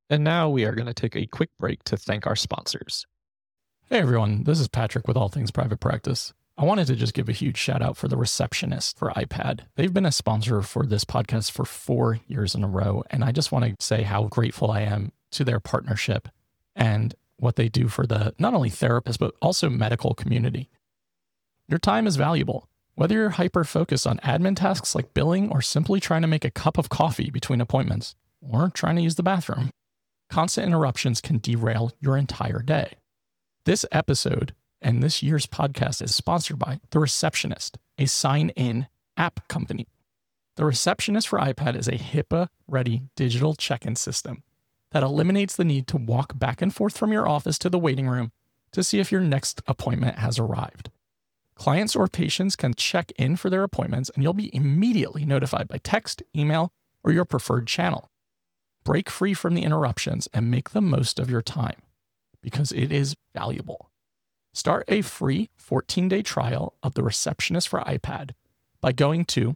And now we are going to take a quick break to thank our sponsors. Hey everyone, this is Patrick with All Things Private Practice. I wanted to just give a huge shout out for The Receptionist for iPad. They've been a sponsor for this podcast for 4 years in a row, and I just want to say how grateful I am to their partnership and what they do for the not only therapists, but also medical community. Your time is valuable. Whether you're hyper-focused on admin tasks like billing or simply trying to make a cup of coffee between appointments or trying to use the bathroom, constant interruptions can derail your entire day. This episode and this year's podcast is sponsored by The Receptionist, a sign-in app company. The Receptionist for iPad is a HIPAA-ready digital check-in system that eliminates the need to walk back and forth from your office to the waiting room to see if your next appointment has arrived. Clients or patients can check in for their appointments, and you'll be immediately notified by text, email, or your preferred channel. Break free from the interruptions and make the most of your time, because it is valuable. Start a free 14-day trial of The Receptionist for iPad by going to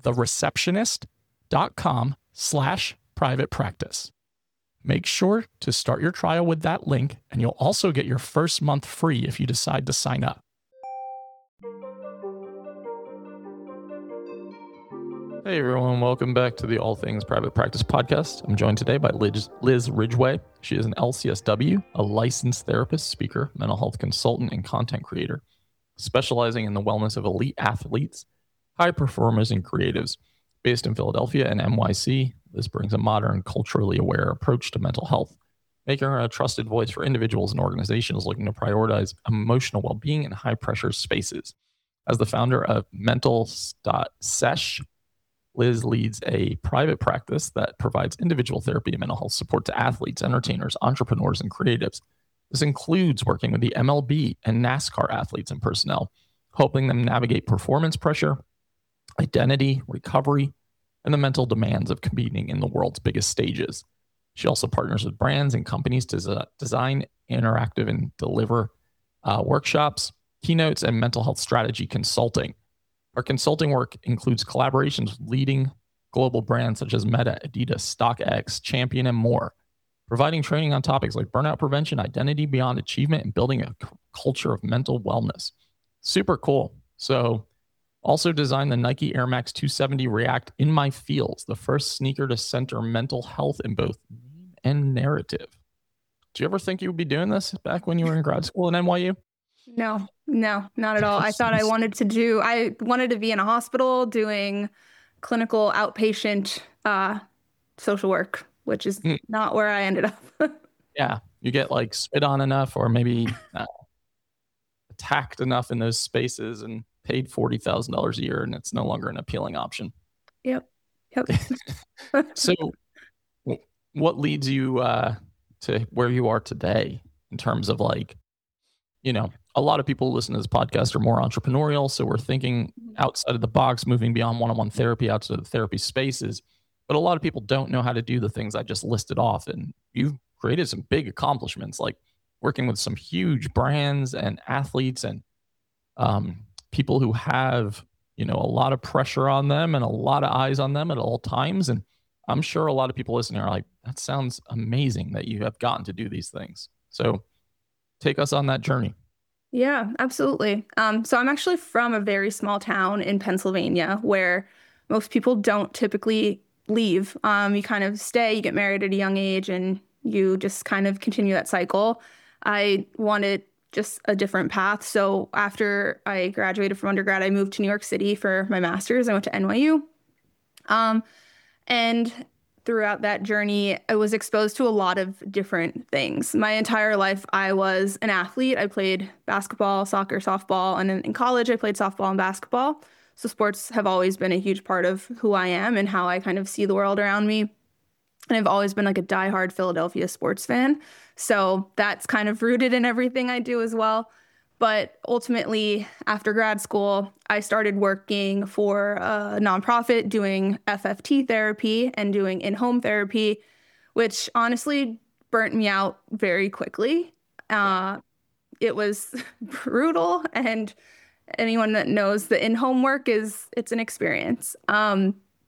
thereceptionist.com/privatepractice. Make sure to start your trial with that link, and you'll also get your first month free if you decide to sign up. Hey everyone, welcome back to the All Things Private Practice podcast. I'm joined today by Liz Ridgway. She is an LCSW, a licensed therapist, speaker, mental health consultant, and content creator, specializing in the wellness of elite athletes, high performers, and creatives. Based in Philadelphia and NYC, Liz brings a modern, culturally aware approach to mental health, making her a trusted voice for individuals and organizations looking to prioritize emotional well-being in high-pressure spaces. As the founder of Mental.Sesh, Liz leads a private practice that provides individual therapy and mental health support to athletes, entertainers, entrepreneurs, and creatives. This includes working with the MLB and NASCAR athletes and personnel, helping them navigate performance pressure, identity, recovery, and the mental demands of competing in the world's biggest stages. She also partners with brands and companies to design, interactive, and deliver workshops, keynotes, and mental health strategy consulting. Our consulting work includes collaborations with leading global brands such as Meta, Adidas, StockX, Champion, and more, providing training on topics like burnout prevention, identity beyond achievement, and building a culture of mental wellness. Super cool. So also designed the Nike Air Max 270 React in My Fields, the first sneaker to center mental health in both name and narrative. Do you ever think you would be doing this back when you were in grad school at NYU? No, not at all. I thought I wanted to be in a hospital doing clinical outpatient social work, which is not where I ended up. Yeah, you get like spit on enough or maybe attacked enough in those spaces and paid $40,000 a year, and it's no longer an appealing option. Yep. So what leads you to where you are today in terms of like, you know, a lot of people who listen to this podcast are more entrepreneurial, so we're thinking outside of the box, moving beyond one-on-one therapy out to the therapy spaces. But a lot of people don't know how to do the things I just listed off, and you've created some big accomplishments, like working with some huge brands and athletes and people who have, you know, a lot of pressure on them and a lot of eyes on them at all times. And I'm sure a lot of people listening are like, that sounds amazing that you have gotten to do these things. So take us on that journey. Yeah, absolutely. So I'm actually from a very small town in Pennsylvania where most people don't typically leave. You kind of stay, you get married at a young age, and you just kind of continue that cycle. I wanted just a different path. So after I graduated from undergrad, I moved to New York City for my master's. I went to NYU. And throughout that journey, I was exposed to a lot of different things. My entire life, I was an athlete. I played basketball, soccer, softball, and in college, I played softball and basketball. So sports have always been a huge part of who I am and how I kind of see the world around me. And I've always been like a diehard Philadelphia sports fan. So that's kind of rooted in everything I do as well. But ultimately, after grad school, I started working for a nonprofit doing FFT therapy and doing in-home therapy, which honestly burnt me out very quickly. It was brutal, and anyone that knows the in-home work it's an experience.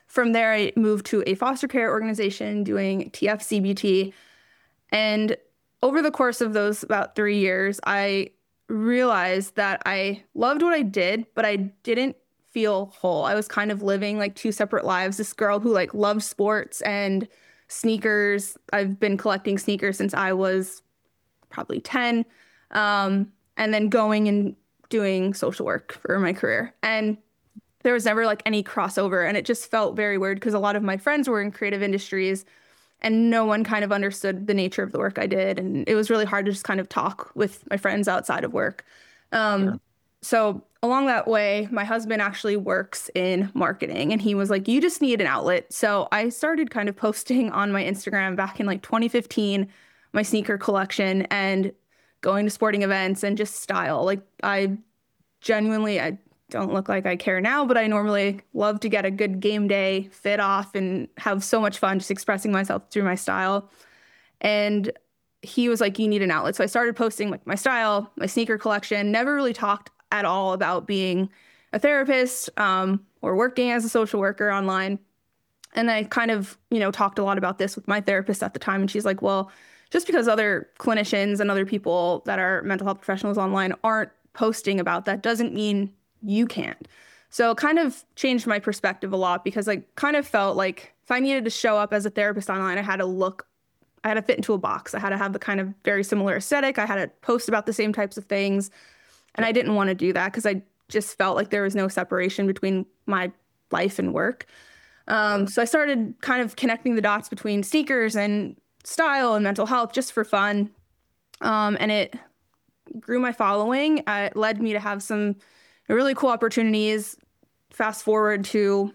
From there, I moved to a foster care organization doing TFCBT. And over the course of those about 3 years, I realized that I loved what I did, but I didn't feel whole. I was kind of living like two separate lives. This girl who like loved sports and sneakers. I've been collecting sneakers since I was probably 10. And then going and doing social work for my career. And there was never like any crossover. And it just felt very weird because a lot of my friends were in creative industries and no one kind of understood the nature of the work I did. And it was really hard to just kind of talk with my friends outside of work. Sure. So along that way, my husband actually works in marketing and he was like, you just need an outlet. So I started kind of posting on my Instagram back in like 2015, my sneaker collection and going to sporting events and just style. Like I don't look like I care now, but I normally love to get a good game day fit off and have so much fun just expressing myself through my style. And he was like, you need an outlet. So I started posting like my style, my sneaker collection, never really talked at all about being a therapist or working as a social worker online. And I kind of, talked a lot about this with my therapist at the time. And she's like, well, just because other clinicians and other people that are mental health professionals online aren't posting about that doesn't mean you can't. So it kind of changed my perspective a lot because I kind of felt like if I needed to show up as a therapist online, I had to fit into a box. I had to have the kind of very similar aesthetic. I had to post about the same types of things. And I didn't want to do that because I just felt like there was no separation between my life and work. So I started kind of connecting the dots between sneakers and style and mental health just for fun. And it grew my following. It led me to have some really cool opportunities. Fast forward to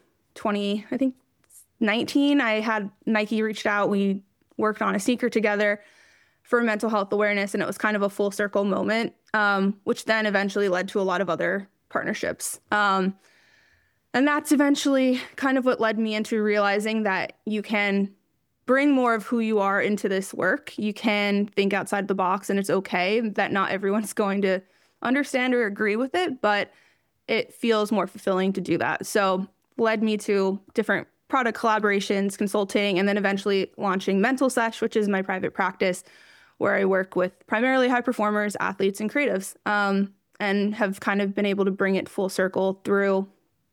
2019, I had Nike reached out. We worked on a sneaker together for mental health awareness, and it was kind of a full circle moment, which then eventually led to a lot of other partnerships. And that's eventually kind of what led me into realizing that you can bring more of who you are into this work. You can think outside the box, and it's okay that not everyone's going to understand or agree with it, but it feels more fulfilling to do that. So led me to different product collaborations, consulting, and then eventually launching Mental Sesh, which is my private practice where I work with primarily high performers, athletes, and creatives, and have kind of been able to bring it full circle through,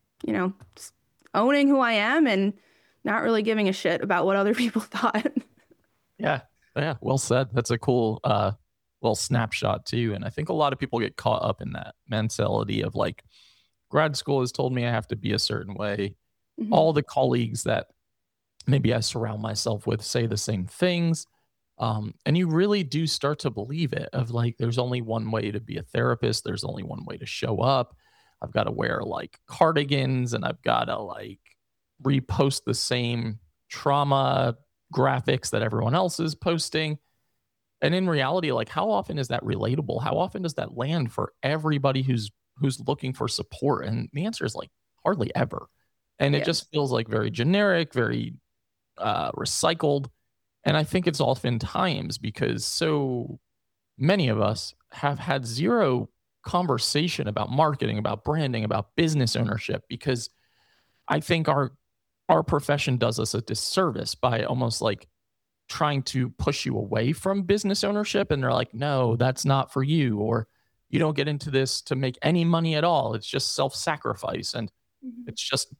just owning who I am and not really giving a shit about what other people thought. Yeah. Well said. That's a cool little snapshot too. And I think a lot of people get caught up in that mentality of like, grad school has told me I have to be a certain way. Mm-hmm. All the colleagues that maybe I surround myself with say the same things. And you really do start to believe it of like, there's only one way to be a therapist. There's only one way to show up. I've got to wear like cardigans and I've got to like repost the same trauma graphics that everyone else is posting. And in reality, like how often is that relatable? How often does that land for everybody who's looking for support? And the answer is like hardly ever. And it just feels like very generic, very recycled. And I think it's oftentimes because so many of us have had zero conversation about marketing, about branding, about business ownership, because I think our profession does us a disservice by almost like trying to push you away from business ownership. And they're like, no, that's not for you. Or you don't get into this to make any money at all. It's just self-sacrifice. And it's just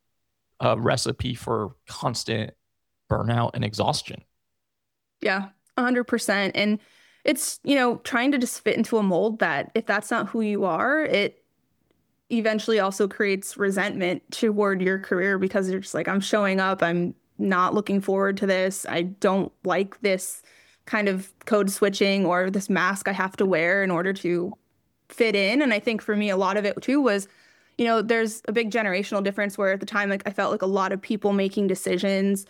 a recipe for constant burnout and exhaustion. Yeah, 100%. And it's, trying to just fit into a mold that if that's not who you are, it eventually also creates resentment toward your career because you're just like, I'm showing up. I'm not looking forward to this. I don't like this kind of code switching or this mask I have to wear in order to fit in. And I think for me, a lot of it too was, there's a big generational difference where at the time, like I felt like a lot of people making decisions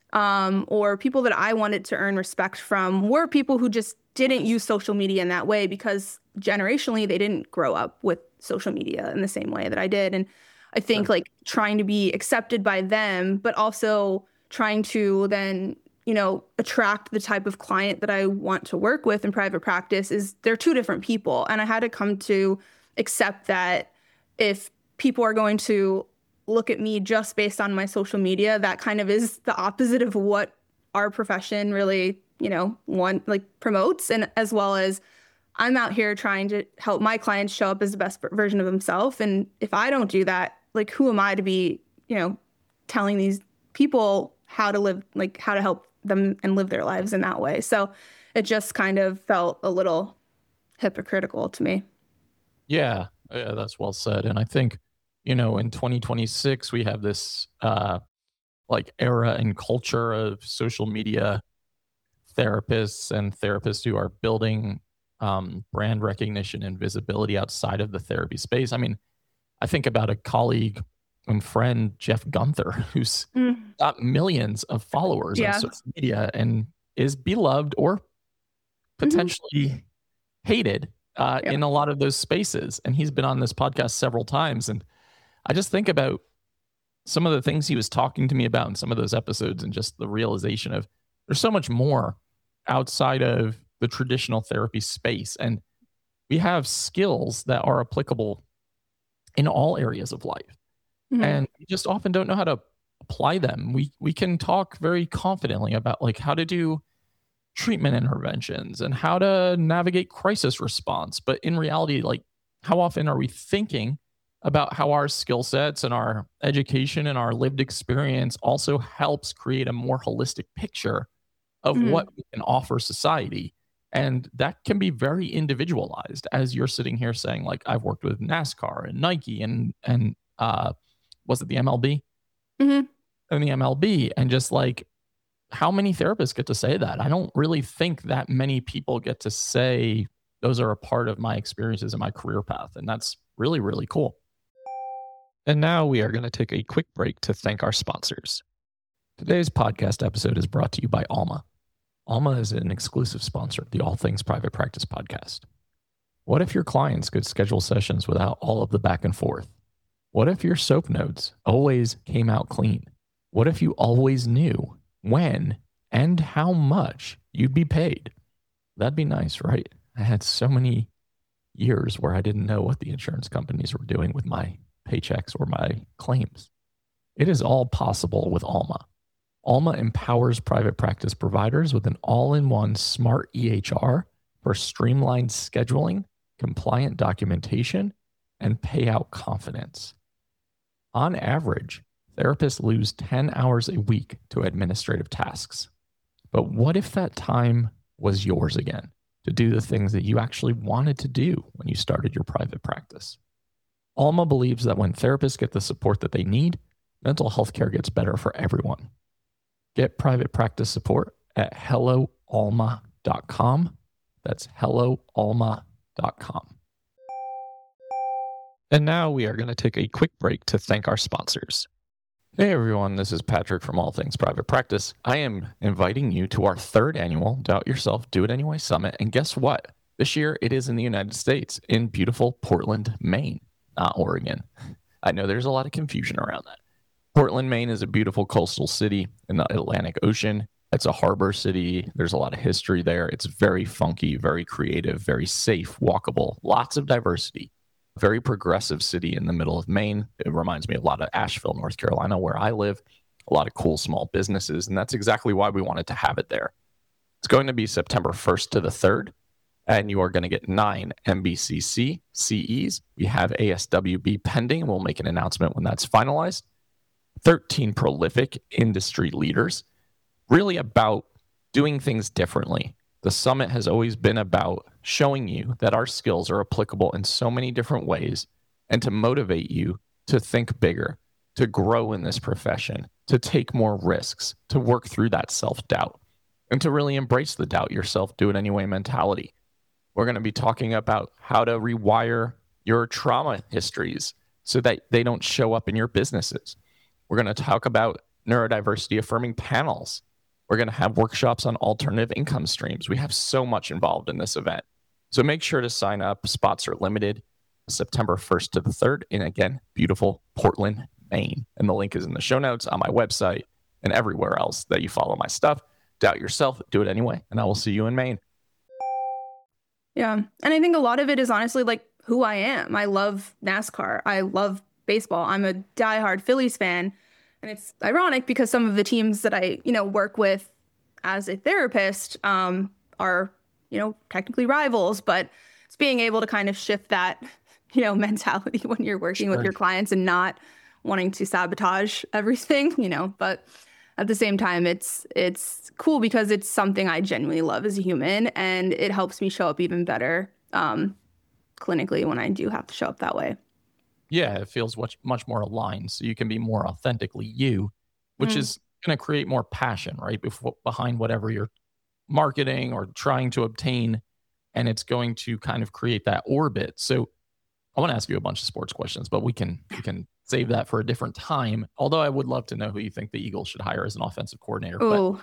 or people that I wanted to earn respect from were people who just didn't use social media in that way because generationally they didn't grow up with social media in the same way that I did. And I think like trying to be accepted by them, but also trying to then, attract the type of client that I want to work with in private practice they're two different people. And I had to come to accept that if people are going to look at me just based on my social media, that kind of is the opposite of what our profession really, promotes. And as well as I'm out here trying to help my clients show up as the best version of themselves. And if I don't do that, like, who am I to be, telling these people how to live, like how to help them and live their lives in that way. So it just kind of felt a little hypocritical to me. Yeah, that's well said. And I think, in 2026, we have this era and culture of social media therapists and therapists who are building brand recognition and visibility outside of the therapy space. I mean, I think about a colleague and friend, Jeff Gunther, who's got millions of followers on social media and is beloved or potentially hated in a lot of those spaces. And he's been on this podcast several times. And I just think about some of the things he was talking to me about in some of those episodes, and just the realization of there's so much more outside of the traditional therapy space. And we have skills that are applicable in all areas of life. And we just often don't know how to apply them. We can talk very confidently about like how to do treatment interventions and how to navigate crisis response. But in reality, like, how often are we thinking about how our skill sets and our education and our lived experience also helps create a more holistic picture of what we can offer society? And that can be very individualized, as you're sitting here saying, like, I've worked with NASCAR and Nike and was it the MLB? And the MLB, and just like, how many therapists get to say that? I don't really think that many people get to say those are a part of my experiences and my career path. And that's really, really cool. And now we are going to take a quick break to thank our sponsors. Today's podcast episode is brought to you by Alma. Alma is an exclusive sponsor of the All Things Private Practice podcast. What if your clients could schedule sessions without all of the back and forth? What if your soap notes always came out clean? What if you always knew when and how much you'd be paid? That'd be nice, right? I had so many years where I didn't know what the insurance companies were doing with my paychecks or my claims. It is all possible with Alma. Alma empowers private practice providers with an all-in-one smart EHR for streamlined scheduling, compliant documentation, and payout confidence. On average, therapists lose 10 hours a week to administrative tasks. But what if that time was yours again, to do the things that you actually wanted to do when you started your private practice? Alma believes that when therapists get the support that they need, mental health care gets better for everyone. Get private practice support at helloalma.com. That's helloalma.com. And now we are going to take a quick break to thank our sponsors. Hey everyone, this is Patrick from All Things Private Practice. I am inviting you to our third annual Doubt Yourself, Do It Anyway Summit. And guess what? This year it is in the United States, in beautiful Portland, Maine, not Oregon. I know there's a lot of confusion around that. Portland, Maine is a beautiful coastal city in the Atlantic Ocean. It's a harbor city. There's a lot of history there. It's very funky, very creative, very safe, walkable, lots of diversity. Very progressive city in the middle of Maine. It reminds me a lot of Asheville, North Carolina, where I live. A lot of cool small businesses, and that's exactly why we wanted to have it there. It's going to be September 1st to the 3rd, and you are going to get 9 MBCC CEs. We have ASWB pending, and we'll make an announcement when that's finalized. 13 prolific industry leaders, really about doing things differently. The summit has always been about showing you that our skills are applicable in so many different ways, and to motivate you to think bigger, to grow in this profession, to take more risks, to work through that self-doubt, and to really embrace the doubt yourself, do it anyway mentality. We're going to be talking about how to rewire your trauma histories so that they don't show up in your businesses. We're going to talk about neurodiversity affirming panels. We're going to have workshops on alternative income streams. We have so much involved in this event. So make sure to sign up. Spots are limited. September 1st to the 3rd in, again, beautiful Portland, Maine. And the link is in the show notes on my website and everywhere else that you follow my stuff. Doubt yourself, do it anyway. And I will see you in Maine. Yeah. And I think a lot of it is honestly like who I am. I love NASCAR. I love baseball. I'm a diehard Phillies fan. And it's ironic because some of the teams that I, work with as a therapist are, technically rivals, but it's being able to kind of shift that, mentality when you're working with your clients and not wanting to sabotage everything, but at the same time, it's cool because it's something I genuinely love as a human, and it helps me show up even better clinically when I do have to show up that way. Yeah, it feels much more aligned, so you can be more authentically you, which is going to create more passion, right, behind whatever you're marketing or trying to obtain, and it's going to kind of create that orbit. So I want to ask you a bunch of sports questions, but we can save that for a different time. Although I would love to know who you think the Eagles should hire as an offensive coordinator. Oh,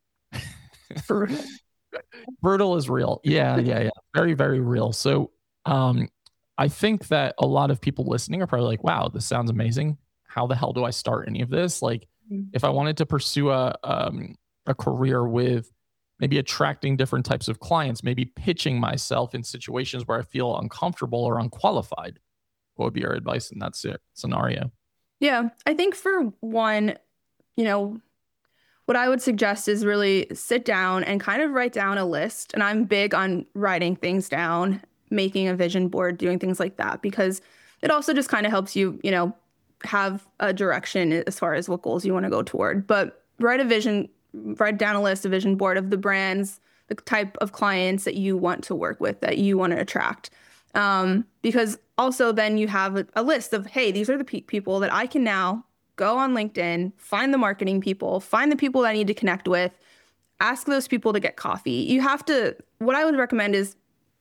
brutal is real. Yeah. Very, very real. So I think that a lot of people listening are probably like, wow, this sounds amazing. How the hell do I start any of this? Like, if I wanted to pursue a career with maybe attracting different types of clients, maybe pitching myself in situations where I feel uncomfortable or unqualified, what would be your advice in that scenario? Yeah, I think for one, what I would suggest is really sit down and kind of write down a list. And I'm big on writing things down, making a vision board, doing things like that, because it also just kind of helps you, have a direction as far as what goals you want to go toward. But write down a list, a vision board of the brands, the type of clients that you want to work with, that you want to attract. Because also then you have a list of, hey, these are the people that I can now go on LinkedIn, find the marketing people, find the people that I need to connect with, ask those people to get coffee. What I would recommend is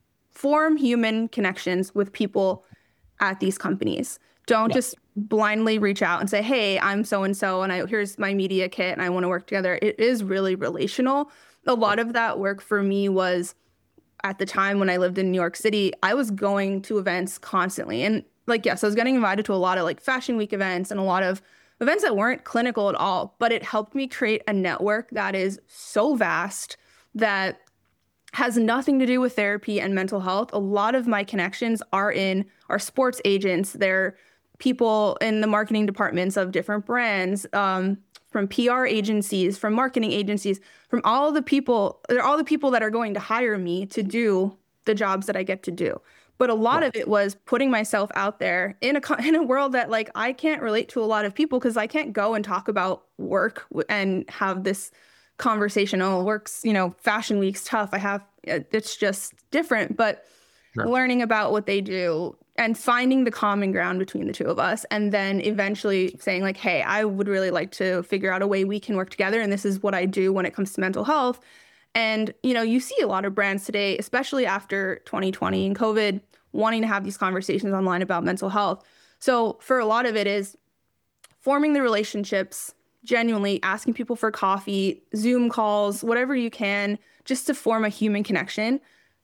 form human connections with people at these companies. Don't just blindly reach out and say, hey, I'm so-and-so, and here's my media kit, and I want to work together. It is really relational. A lot of that work for me was at the time when I lived in New York City, I was going to events constantly. And yes, I was getting invited to a lot of Fashion Week events and a lot of events that weren't clinical at all, but it helped me create a network that is so vast that has nothing to do with therapy and mental health. A lot of my connections are sports agents. They're people in the marketing departments of different brands, from PR agencies, from marketing agencies, from all the people. They're all the people that are going to hire me to do the jobs that I get to do. But a lot of it was putting myself out there in a world that I can't relate to a lot of people, because I can't go and talk about work and have this conversation. Oh, work's, Fashion Week's tough. It's just different. But learning about what they do and finding the common ground between the two of us, and then eventually saying hey, I would really like to figure out a way we can work together. And this is what I do when it comes to mental health. And, you see a lot of brands today, especially after 2020 and COVID, wanting to have these conversations online about mental health. So for a lot of it is forming the relationships, genuinely asking people for coffee, Zoom calls, whatever you can, just to form a human connection,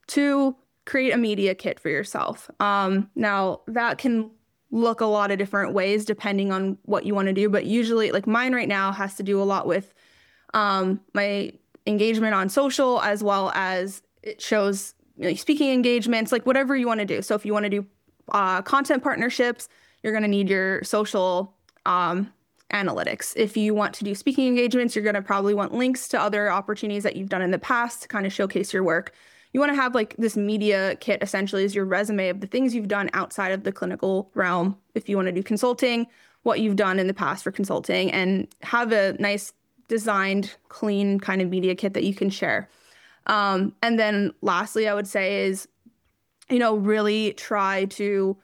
to create a media kit for yourself. Now that can look a lot of different ways depending on what you want to do, but usually mine right now has to do a lot with my engagement on social, as well as it shows speaking engagements, whatever you want to do. So if you want to do content partnerships, you're going to need your social analytics. If you want to do speaking engagements, you're going to probably want links to other opportunities that you've done in the past to kind of showcase your work. You want to have this media kit essentially as your resume of the things you've done outside of the clinical realm. If you want to do consulting, what you've done in the past for consulting, and have a nice designed, clean kind of media kit that you can share. And then lastly, I would say is, really try to,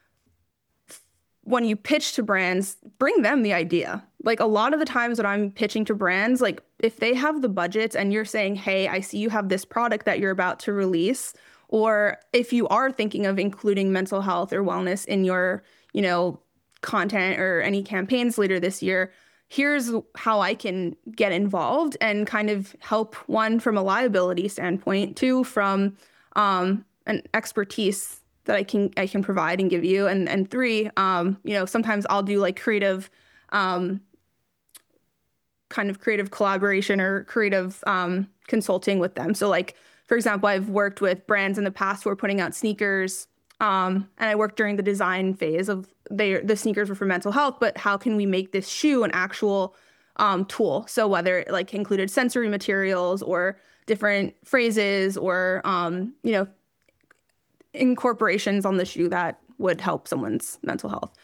when you pitch to brands, bring them the idea. A lot of the times when I'm pitching to brands, if they have the budgets and you're saying, hey, I see you have this product that you're about to release, or if you are thinking of including mental health or wellness in your, content or any campaigns later this year, here's how I can get involved and kind of help, one, from a liability standpoint, two, from an expertise that I can provide and give you, and three, sometimes I'll do creative, kind of creative collaboration or creative consulting with them. So for example, I've worked with brands in the past who are putting out sneakers And I worked during the design phase of the sneakers were for mental health, but how can we make this shoe an actual tool? So whether it like included sensory materials or different phrases or incorporations on the shoe that would help someone's mental health.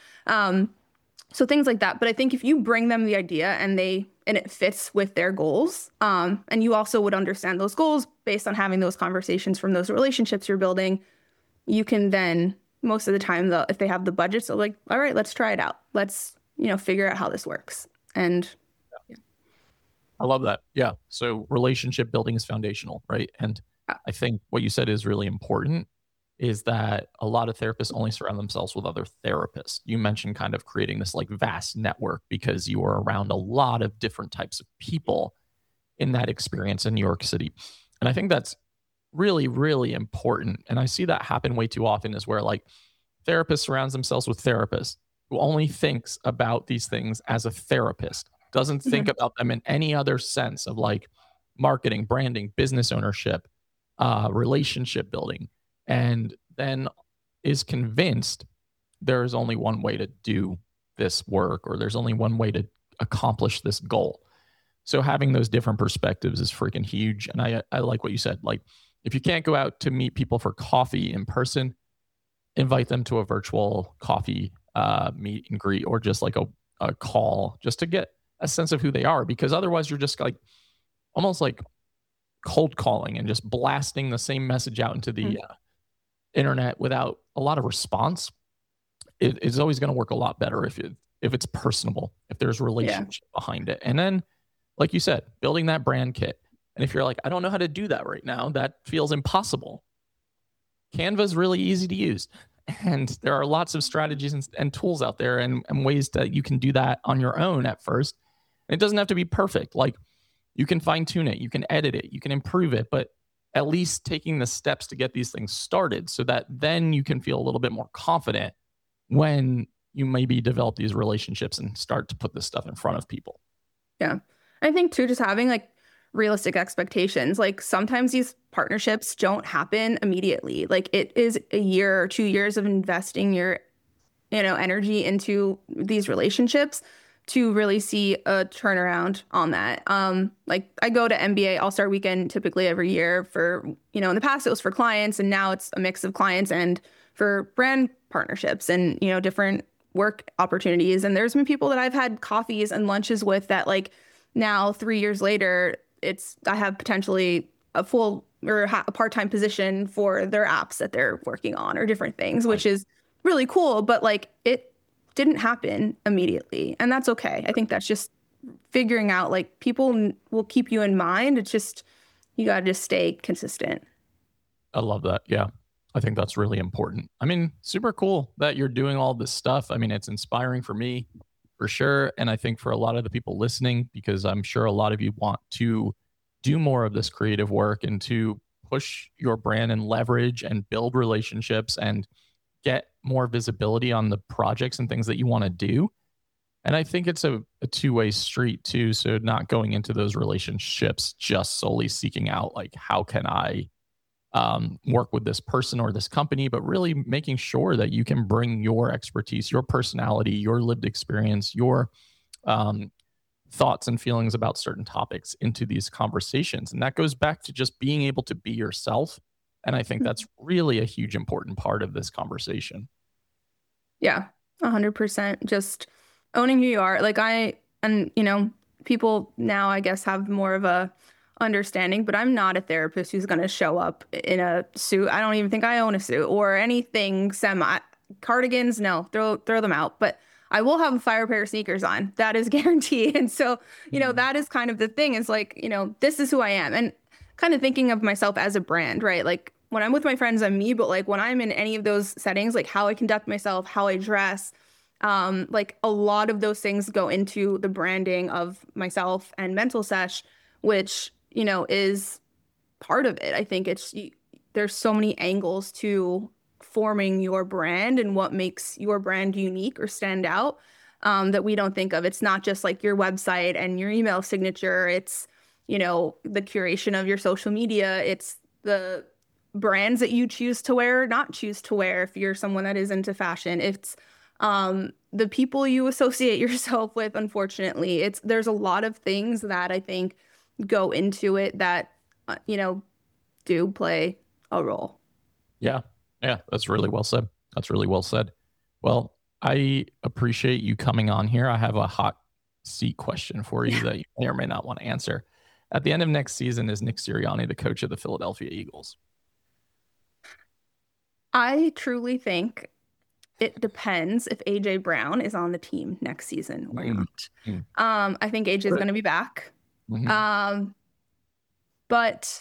So things like that. But I think if you bring them the idea and it fits with their goals, and you also would understand those goals based on having those conversations from those relationships you're building, you can then most of the time, if they have the budget, so like, all right, let's try it out. Let's, figure out how this works. And yeah. I love that. Yeah. So relationship building is foundational, right? And I think what you said is really important is that a lot of therapists only surround themselves with other therapists. You mentioned kind of creating this like vast network because you are around a lot of different types of people in that experience in New York City. And I think that's really, really important. And I see that happen way too often is where like therapists surrounds themselves with therapists who only thinks about these things as a therapist, doesn't think about them in any other sense of like marketing, branding, business ownership, relationship building, and then is convinced there's only one way to do this work or there's only one way to accomplish this goal. So having those different perspectives is freaking huge. And I like what you said. Like, if you can't go out to meet people for coffee in person, invite them to a virtual coffee meet and greet or just like a call just to get a sense of who they are. Because otherwise you're just like almost like cold calling and just blasting the same message out into the internet without a lot of response. It's always going to work a lot better if it's personable, if there's relationship behind it. And then, like you said, building that brand kit. And if you're like, I don't know how to do that right now, that feels impossible. Canva is really easy to use. And there are lots of strategies and tools out there and ways that you can do that on your own at first. And it doesn't have to be perfect. Like, you can fine tune it, you can edit it, you can improve it, but at least taking the steps to get these things started so that then you can feel a little bit more confident when you maybe develop these relationships and start to put this stuff in front of people. Yeah. I think too, just having like realistic expectations. Like sometimes these partnerships don't happen immediately. Like it is a year or 2 years of investing your, energy into these relationships to really see a turnaround on that. Like I go to MBA All-Star Weekend typically every year for, in the past it was for clients and now it's a mix of clients and for brand partnerships and, different work opportunities. And there's been people that I've had coffees and lunches with that like now 3 years later, I have potentially a full or a part-time position for their apps that they're working on or different things, which is really cool. But like it didn't happen immediately. And that's okay. I think that's just figuring out like people will keep you in mind. It's just, you got to just stay consistent. I love that. Yeah. I think that's really important. I mean, super cool that you're doing all this stuff. I mean, it's inspiring for me for sure. And I think for a lot of the people listening, because I'm sure a lot of you want to do more of this creative work and to push your brand and leverage and build relationships and get more visibility on the projects and things that you want to do. And I think it's a two-way street too. So not going into those relationships just solely seeking out like, how can I work with this person or this company, but really making sure that you can bring your expertise, your personality, your lived experience, your thoughts and feelings about certain topics into these conversations. And that goes back to just being able to be yourself. And I think that's really a huge important part of this conversation. Yeah, 100%. Just owning who you are. Like people now, I guess, have more of a understanding, but I'm not a therapist who's going to show up in a suit. I don't even think I own a suit or anything cardigans. No, throw them out. But I will have a fire pair of sneakers on. That is guaranteed. And so, that is kind of the thing is like, this is who I am. And kind of thinking of myself as a brand, right? Like when I'm with my friends, I'm me, but like when I'm in any of those settings, like how I conduct myself, how I dress, like a lot of those things go into the branding of myself and Mental Sesh, which, is part of it. I think there's so many angles to forming your brand and what makes your brand unique or stand out that we don't think of. It's not just like your website and your email signature. It's, the curation of your social media. It's the brands that you choose to wear or not choose to wear if you're someone that is into fashion. It's the people you associate yourself with, unfortunately. There's a lot of things that I think go into it that, do play a role. Yeah. Yeah. That's really well said. That's really well said. Well, I appreciate you coming on here. I have a hot seat question for you that you may or may not want to answer. At the end of next season, is Nick Sirianni the coach of the Philadelphia Eagles? I truly think it depends if AJ Brown is on the team next season or not. I think AJ is going to be back. But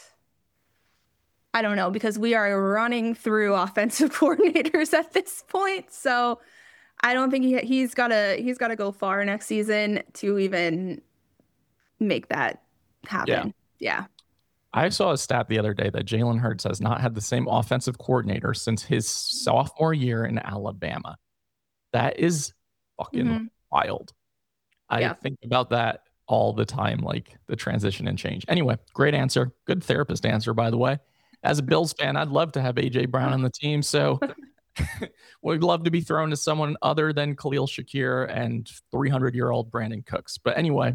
I don't know, because we are running through offensive coordinators at this point. So I don't think he's got to go far next season to even make that happen. Yeah. I saw a stat the other day that Jalen Hurts has not had the same offensive coordinator since his sophomore year in Alabama. That is fucking wild. I think about that all the time, like the transition and change. Anyway, great answer. Good therapist answer, by the way. As a Bills fan, I'd love to have AJ Brown on the team. So we'd love to be thrown to someone other than Khalil Shakir and 300-year-old Brandon Cooks. But anyway,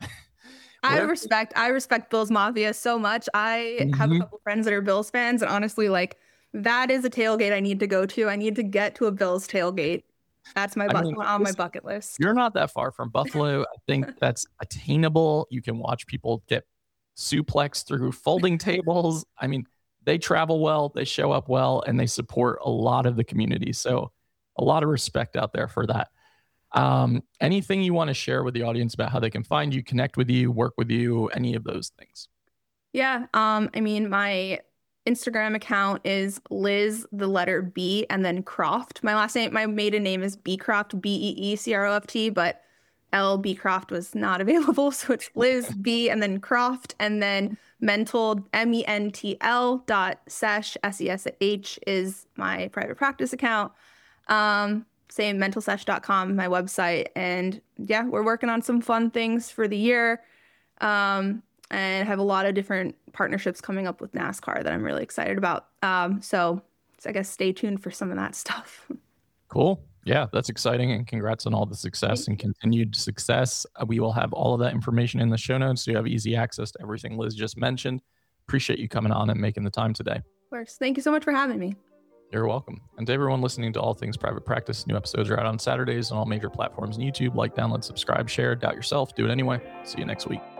I respect Bills Mafia so much. I have a couple friends that are Bills fans, and honestly, like, that is a tailgate I need to go to. I need to get to a Bills tailgate. That's my my bucket list. You're not that far from Buffalo. I think that's attainable. You can watch people get suplexed through folding tables. I mean, they travel well, they show up well, and they support a lot of the community. So a lot of respect out there for that. Anything you want to share with the audience about how they can find you, connect with you, work with you, any of those things? Yeah. I mean, my Instagram account is Liz, the letter B, and then Croft. My maiden name is Beecroft, Beecroft, but LB Croft was not available. So it's Liz B and then Croft, and then Mental, mentl.sesh, SESH is my private practice account. Same, mentalsesh.com, my website. And yeah, we're working on some fun things for the year. And have a lot of different partnerships coming up with NASCAR that I'm really excited about. So I guess stay tuned for some of that stuff. Cool. Yeah, that's exciting. And congrats on all the success and continued success. We will have all of that information in the show notes, so you have easy access to everything Liz just mentioned. Appreciate you coming on and making the time today. Of course. Thank you so much for having me. You're welcome. And to everyone listening to All Things Private Practice, new episodes are out on Saturdays on all major platforms and YouTube. Like, download, subscribe, share, doubt yourself, do it anyway. See you next week.